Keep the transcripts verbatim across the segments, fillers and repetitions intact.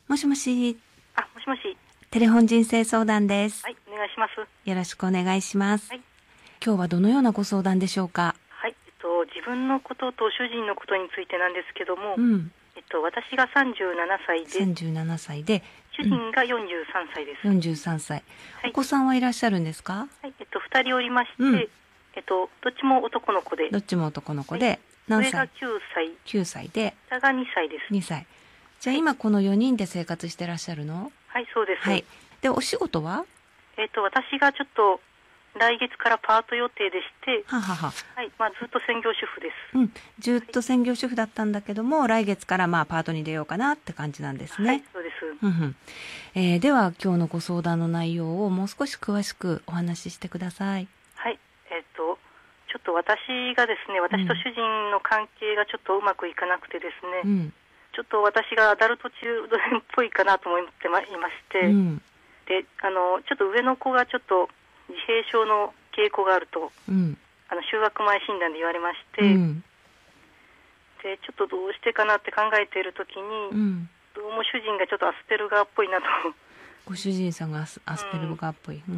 もしもし、 あ、もしもし。 テレフォン人生相談です。 はい、お願いします。 よろしくお願いします。 はい。 今日はどのようなご相談でしょうか？ はい、えっと、自分のことと主人のことについてなんですけども、 うん。 えっと、私がさんじゅうななさいで、 さんじゅうななさいで、 主人がよんじゅうさんさいです。 よんじゅうさんさい。 はい、 お子さんはいらっしゃるんですか？ はい、えっと、ふたりおりまして、 うんえっと、どっちも男の子で、 どっちも男の子で、 はい、 何上が歳？ きゅうさい、 きゅうさいで、 下がにさいです。 にさい。じゃあ今このよにんで生活してらっしゃるの？ はい、そうです。 はい。で、お仕事は？ えっと、私がちょっと、来月からパート予定でして、 ははは。 はい、まあ、ずっと専業主婦です。 うん。ずっと専業主婦だったんだけども、来月からまあパートに出ようかなって感じなんですね。 はい、そうです。 うんうん。えーでは今日のご相談の内容をもう少し詳しくお話ししてください。 はい、えっと、ちょっと私がですね、私と主人の関係がちょっとうまくいかなくてですね、 うん。 ちょっと私がアダルト中年っぽいかなと思ってまいまして、 うん。 で、あの、ちょっと上の子がちょっと自閉症の傾向があると、 うん。 あの、就学前診断で言われまして、 うん。 で、ちょっとどうしてかなって考えているときに、 うん。 どうも主人がちょっとアスペルガーっぽいなと、 ご主人さんがアスアスペルガーっぽい。うん。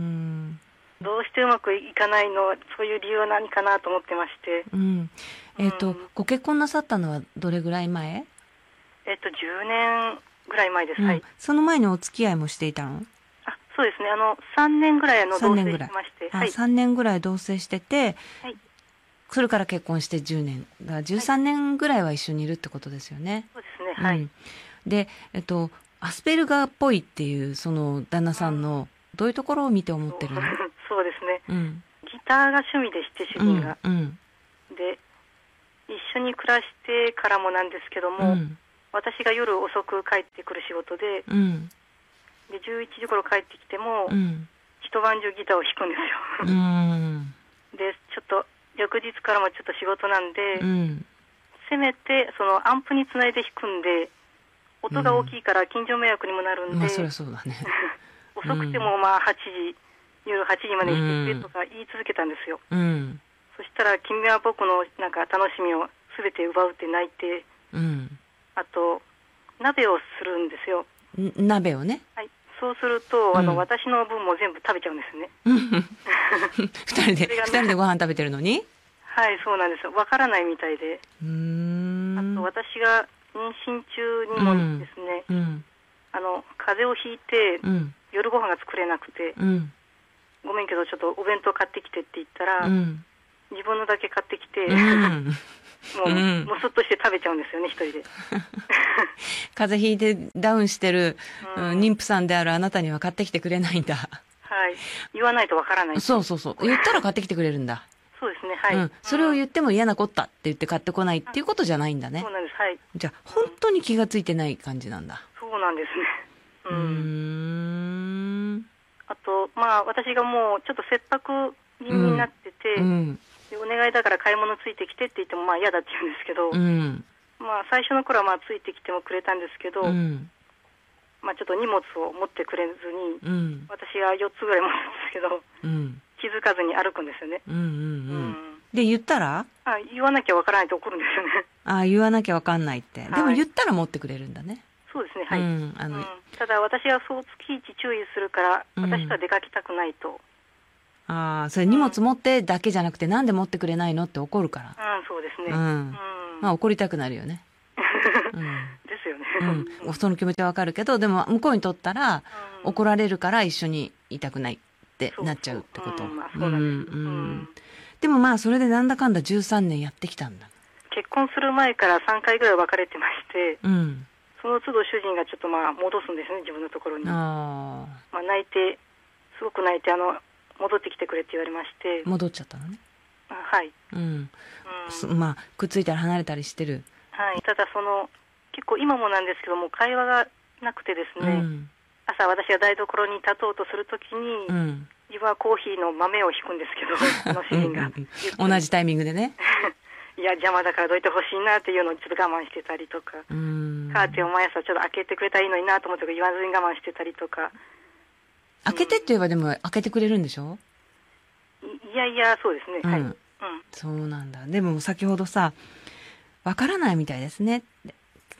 どうしてうまくいかないの、そういう理由は何かなと思ってまして、 うん。えっ、と、 うんご結婚なさったのはどれぐらい前？ えっと、じゅうねんぐらい前です。 うん。 はい。 その前にお付き合いもしていたの？ あ、そうですね。あの、さんねんぐらいあの、 3 同棲し年ぐらい。 まして、 あ、 はい。 さんねんぐらい同棲してて、 はい。 それから結婚してじゅうねん。だからじゅうさんねんぐらいは一緒にいるってことですよね。 そうですね。はい。 うん。で、えっと、アスペルガーっぽいっていう、その旦那さんの、どういうところを見て思ってるの？ そうですね。 うん。 ギターが趣味でして、主うん。 人が。 うん。 で、一緒に暮らしてからもなんですけどうも、 ん。 私が夜遅く帰ってくる仕事で、 うん。 で、じゅういちじ頃帰ってきても、 うん。 一晩中ギターを弾くんですうよ。 ん。 で、ちょっと、翌日からもちょっと仕事なんで、 うん。 せめて、そのアンプにつないで弾くんで、音が大きいから近所迷惑にもなるんで、 まあ、そりゃそうだね。 遅くてもまあはちじ、夜はちじまでしてくれとか言い続けたんですよ。 うん。 そしたら、君は僕のなんか楽しみをすべて奪うって泣いて、 うん。 あと、鍋をするんですよ。 ん鍋をね。 はい。そうすると、あの、 うん私の分も全部食べちゃうんですね。 二人で、 それがね二人でご飯食べてるのに？ はい、そうなんですよ。わからないみたいで。 うーん。 あと、私が妊娠中にもですね、 うん。 あの、風邪をひいて、 うん。 夜ご飯が作れなくて、 うん。 ごめんけど、ちょっとお弁当買ってきてって言ったら、 うん。 自分のだけ買ってきて、 うん。 もう、 うんもすっとして食べちゃうんですよね、一人で。 風邪ひいてダウンしてる、 うんうん妊婦さんであるあなたには買ってきてくれないんだ。 はい。言わないとわからない。 そうそうそう。言ったら買ってきてくれるんだ。 そうですね、はい。 うん。それを言っっても嫌なこったって言って買ってこないっていうことじゃないんだねそう。なんです、はい。 じゃあ、本当に気がついてない感じなんだ。 そうなんですね。ううーん。 ん。 あと、まあ、私がもうちょっと切迫気味になってて、 うん。 でお願いだから買い物ついてきてって言っても、まあ嫌だって言うんですけど、 うん。 まあ最初の頃はまあついてきてもくれたんですけど、 うん。 まあちょっと荷物を持ってくれずに、 うん。 私がよっつぐらい持つんですけど、 うん。 気づかずに歩くんですよね。 うん。うん。 ううん。 ん。 で、言ったらあ、言わなきゃわからないと怒るんですよね。 ああ、言わなきゃわかんないって。 いでも言ったら持ってくれるんだね。 そうですね、はい。 うん。あの、 うん、ただ私はそう月一注意するから、 うん私とは出かけたくないと。 ああ、それ荷物持ってだけじゃなくて、なんで持ってくれないのって怒るから。 うん、そうですね。 うんうん。 まあ怒りたくなるよね。うん。 ですよね。 うん。その気持ちはわかるけど、でも向こうにとったら、 うん、 怒られるから一緒にいたくないってなっちゃうってこと。 そうそううんまあそうなんですうんううんんでもまあそれでなんだかんだじゅうさんねんやってきたんだ。 結婚する前からさんかいぐらい別れてまして、 うん。 その都度主人がちょっとまあ戻すんですね、自分のところに。 あまあ泣いて、すごく泣いて、あの、戻ってきてくれって言われまして、 あ。戻っちゃったのね。 あはい。 うん。すうん、 まあ、くっついたら離れたりしてる。 はい。ただその、結構今もなんですけども、会話がなくてですね、 うん。 朝私が台所に立とうとするときに、 うん。 自分はコーヒーの豆を引くんですけど、その主人が。 同じタイミングでね。 いや、邪魔だからどいてほしいなっていうのをちょっと我慢してたりとか、 うん。 カーテンを毎朝ちょっと開けてくれたらいいのになと思って言わずに我慢してたりとか。 開けてって言えばでも開けてくれるんでしょ？ いいやいや、そうですね。 うんはい。うん。 そうなんだ。でも先ほどさ、わからないみたいですね。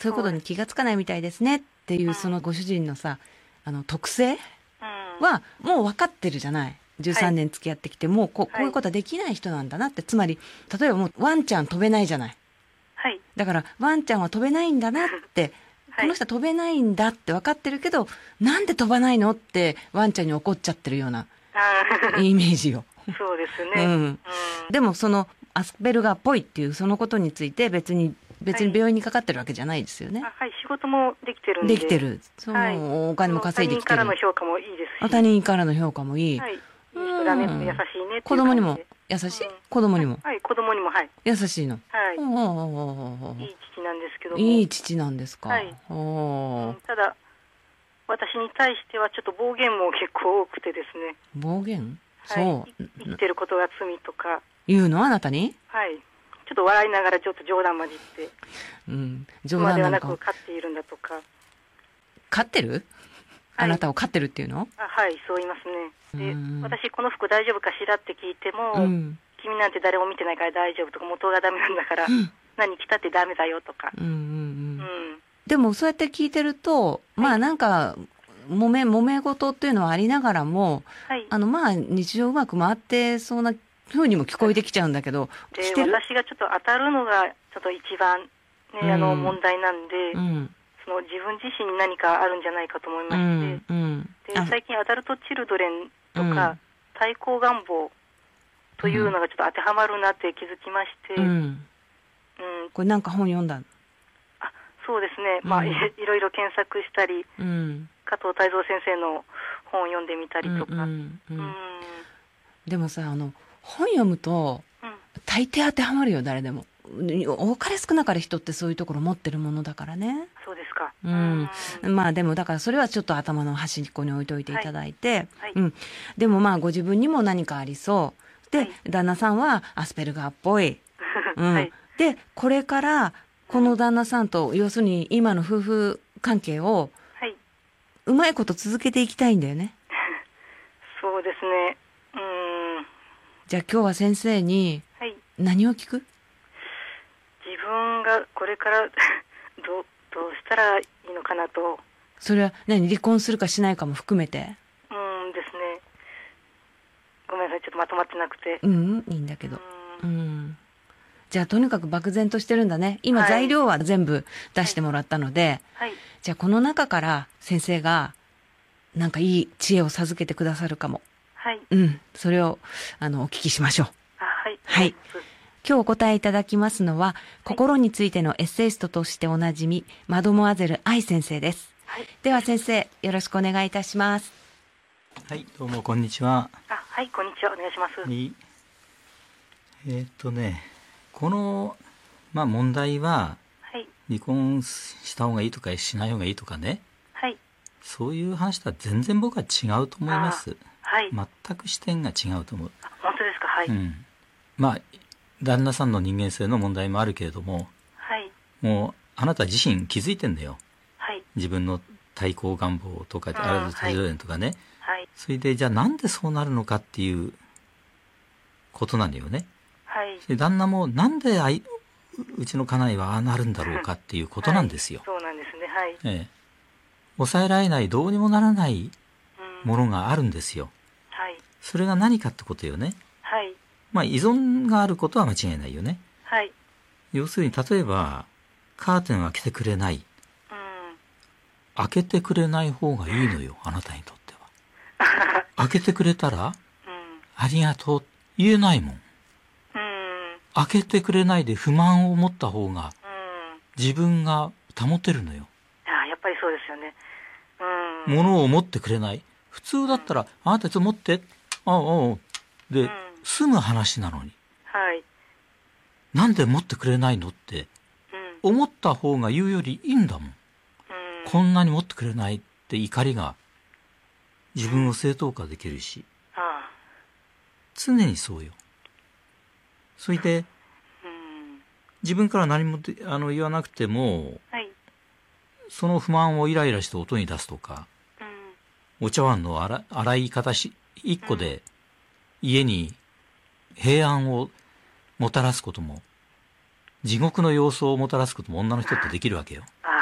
そういうことに気がつかないみたいですねっていう、 うんそのご主人のさ、あの、特性うんはもう分かってるじゃない。じゅうさんねん付き合ってきて、もうこはいこういうことはできない人なんだなって。つまり、例えばもうワンちゃん飛べないじゃない。 はいだから、ワンちゃんは飛べないんだなって、 はいこの人は飛べないんだって分かってるけど、なんで飛ばないのってワンちゃんに怒っちゃってるようなあーイメージよ。 そうですうね。うんん。でもそのアスペルガーっぽいっていうそのことについて別に、別に病院にかかってるわけじゃないですよね。 あはい、仕事もできてるんで。 できてる。そはいのお金も稼いできてる。 他人からの評価もいいですし。 他人からの評価もいい。 はい。いい人だね、 うん優しいねっていう感じで。 子供にも優しい、 うん子供にもはい、子供にも、はい。 優しいの。 はい。 ほうほうほうほうほういい父なんですけども。 いい父なんですか。 はいおうんただ、私に対してはちょっと暴言も結構多くてですね。 暴言、 はい。 そうい生きてることが罪とか、 言うのあなたに、 はい。ちょっと笑いながらちょっと冗談交じって、 うん、冗妻ではな談なのか。 く飼っているんだとか。 飼ってる、あなたを飼ってるっていうの、 あはい、そう言いますね。でうん、 私、この服大丈夫かしらって聞いても、 うん君なんて誰も見てないから大丈夫とか、元がダメなんだから、 うん何着たってダメだよとか。 うんうんううんん、 ん。 でもそうやって聞いてると、まあなんか揉め揉め事っていうのはありながらも、 はい。 あのまあ日常うまく回ってそうな風にも聞こえてきちゃうんだけど、 でしてる、 私がちょっと当たるのがちょっと一番、ねあのうん問題なんで、 うんその自分自身に何かあるんじゃないかと思いまうして、 んうん、 であ最近アダルトチルドレンとうんか、対抗願望というのがちょっと当てはまるなって気づきまして、 ううんん、これなんか本読んだ、 あそうですね、まあうんいいろいろ検索したり、 うん加藤泰造先生の本を読んでみたりとか、 ううんんうんううんん、でもさ、あの本読むとうん大抵当てはまるよ、誰でも。多かれ少なかれ人ってそういうところ持ってるものだからね。 そうですか。 うんうんまあでもだからそれはちょっと頭の端っこに置いといていただいて、 はいうん、でもまあご自分にも何かありそうで、 はい旦那さんはアスペルガーっぽい、うんはいでこれからこの旦那さんと要するに今の夫婦関係をはい、 うまいこと続けていきたいんだよね。 そうですね。うーん、 じゃあ今日は先生にはい。 何を聞く？ 自分がこれからどうどうしたらいいのかなと、 それは何、離婚するかしないかも含めて？ うんですね。ごめんなさい、ちょっとまとまってなくて。 うんいいんだけど、 ううんん、じゃあとにかく漠然としてるんだね。今はい材料は全部出してもらったので、 はい、 じゃあこの中から先生がなんかいい知恵を授けてくださるかも。 はい、 うん、それをあのお聞きしましょう。 あはい、 はい今日お答えいただきますのは、心についてのエッセイストとしておなじみ、マドモアゼル愛先生です。 はい、 では先生、よろしくお願いいたします。 はい、どうもこんにちは。 あはい、こんにちは、お願いします。 はいえーっとね、この、まあ、問題ははい、 離婚した方がいいとかしない方がいいとかね、 はい、 そういう話とは全然僕は違うと思います。 はい、 全く視点が違うと思う。 あ本当ですか、はい、 うん、まあ旦那さんの人間性の問題もあるけれども、 はい、 もうあなた自身気づいてんだよ。 はい、 自分の対抗願望とかうんアラルトテロレンとかね、 はい、 それでじゃあなんでそうなるのかっていうことなんだよね。 はい、 で旦那もなんであいうちの家内はああなるんだろうかっていうことなんですよ。 はい、そうなんですね、はい、 ええ、抑えられないどうにもならないうんものがあるんですよ。 はい、 それが何かってことよね。 はい、 まあ依存があることは間違いないよね。 はい、 要するに例えばカーテンを開けてくれない、 うん、 開けてくれない方がいいのよ、あなたにとっては。開けてくれたらうん、 ありがとう言えないもん。 うん、 開けてくれないで不満を持った方がうん、 自分が保てるのよ。 あやっぱりそうですよね。うん、 物を持ってくれない。普通だったら、あなたちょっと持って、ああ、ああ、で、 うん済む話なのに、 はい、 なんで持ってくれないのってうん、 思った方が言うよりいいんだもん。 うん、 こんなに持ってくれないって怒りが自分を正当化できるし、 あ常にそうよ。それで、 うん、 自分から何もであの言わなくても、 はい、 その不満をイライラして音に出すとか、 うん、 お茶碗の洗洗い方し一個で家に平安をもたらすことも、地獄の様相をもたらすことも女の人ってできるわけよ。 あ 。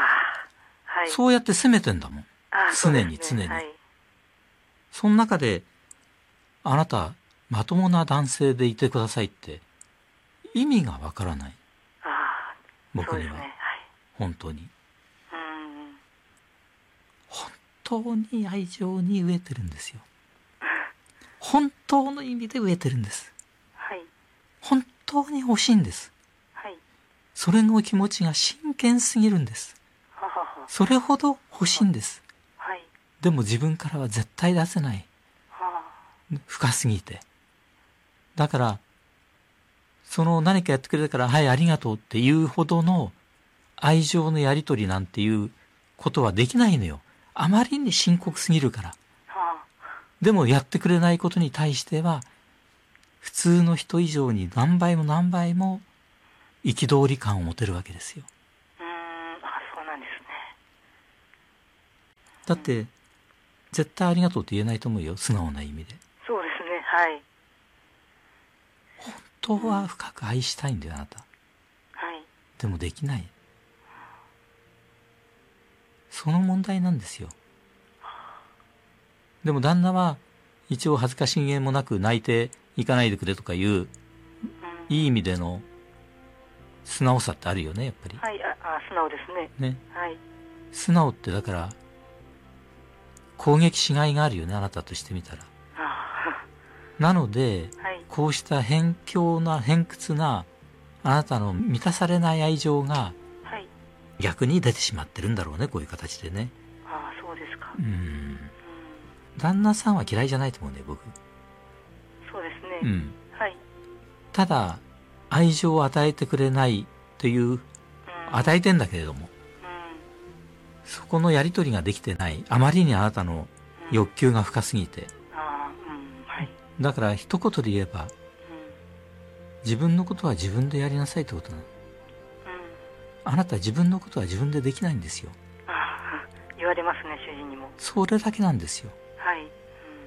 そうやって責めてんだもん。 あ、 常にそうですね常にはい。 その中で、あなた、まともな男性でいてくださいって、意味がわからない。 ああ、 僕には、 そうですね。 本当に。 はい。うん。 本当に愛情に飢えてるんですよ。本当の意味で飢えてるんです。 はい。 本当に欲しいんです。 はい。 それの気持ちが真剣すぎるんです。 ははは。 それほど欲しいんです。 はい。 でも自分からは絶対出せない。 は深すぎて。だから、その何かやってくれたから、はい、ありがとうっていうほどの愛情のやりとりなんていうことはできないのよ。あまりに深刻すぎるから。 あ。はでもやってくれないことに対しては、普通の人以上に何倍も何倍も憤り感を持てるわけですよ。 あ。うーん。あ、そうなんですね。 だって絶対ありがとうって言えないと思うよ、素直な意味で。 そうですね。はい。 本当は深く愛したいんだよ、あなた。 はい。 でもできない。その問題なんですよ。でも旦那は一応恥ずかしげもなく泣いていかないでくれとかいう、 うん。 いい意味での素直さってあるよね、やっぱり。 はい。あ、あ、素直ですね。 ね。 はい。 素直ってだから攻撃しがいがあるよね、あなたとしてみたら。 あなので、 あ。はい。 こうした偏境な偏屈なあなたの満たされない愛情がはい。 逆に出てしまってるんだろうね、こういう形でね。 ああ、そうですか。 ううん。 ん。旦那さんは嫌いじゃないと思うね、僕。 そうですね。 うん。 はい。 ただ、愛情を与えてくれないという、 うん。 与えてんだけれども、 うん。 そこのやりとりができてない。あまりにあなたのうん。 欲求が深すぎて。 ああ、うん。はい。 だから一言で言えば、 うん。 自分のことは自分でやりなさいってことなの。 うん。 あなた自分のことは自分でできないんですよ。 ああ、言われますね、主人にも。 それだけなんですよ。 はい。うん。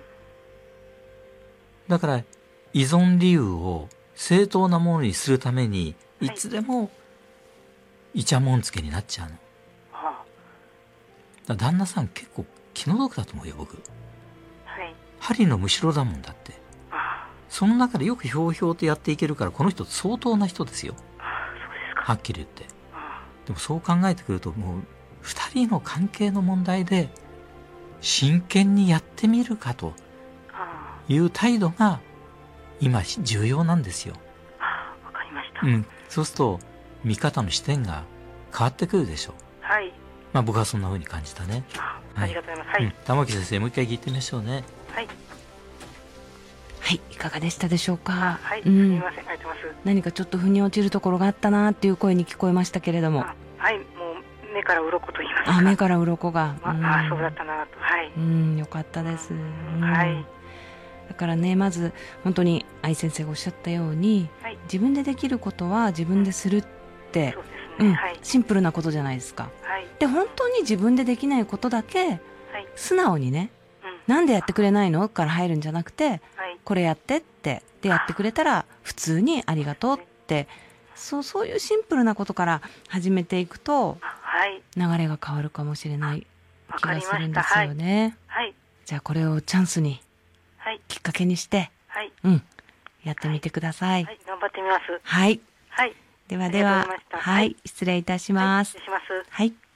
だから依存理由を正当なものにするためにはいいつでもイチャモンつけになっちゃうの。だかはら旦那さん結構気の毒だと思うよ、僕。 あ。はい。 針のむしろだもんだって。 あその中でよくひょうひょうとやっていけるから、この人相当な人ですよ。 あ、ああ、そうですか。 はっきり言って。 あでもそう考えてくると、もう二人の関係の問題で真剣にやってみるかとあ。あいう態度が今重要なんですよ。 あ。ああ、わかりました。 うん。そうすると見方の視点が変わってくるでしょう。 はい。 まあ僕はそんな風に感じたね。 ああ、 はいありがとうございます。はい。 うん。玉木先生、もう一回聞いてみましょうね。 はい。 はい、いかがでしたでしょうか。 はい。 うすみん、 ません。ありがとうございます。 何かちょっと腑に落ちるところがあったなっていう声に聞こえましたけれども、 あ、はい。もう目から鱗と言いますか。 あ、目から鱗が、 まうんああ、そうだったなと。はい。 うん、よかったです。うんはい。 だからね、まず本当に愛先生がおっしゃったように、 はい。 自分でできることは自分でするってそう、ですね。 うんはい。 シンプルなことじゃないですか。 はい。 で、本当に自分でできないことだけはい。 素直にね、 うん。 なんでやってくれないのから入るんじゃなくて、 はい。 これやってってでやってくれたら普通にありがとうって、そうそういうシンプルなことから始めていくとあ、はい。 流れが変わるかもしれない気がわかりましたするんですよね。 はい。 じゃあこれをチャンスにはい。 きっかけにして、 はい。 うん、やってみてください。 はい。頑張ってみます。 はい。 はい。 ではではありがとうございましたはい、失礼いたします。 はい、失礼します。 はい。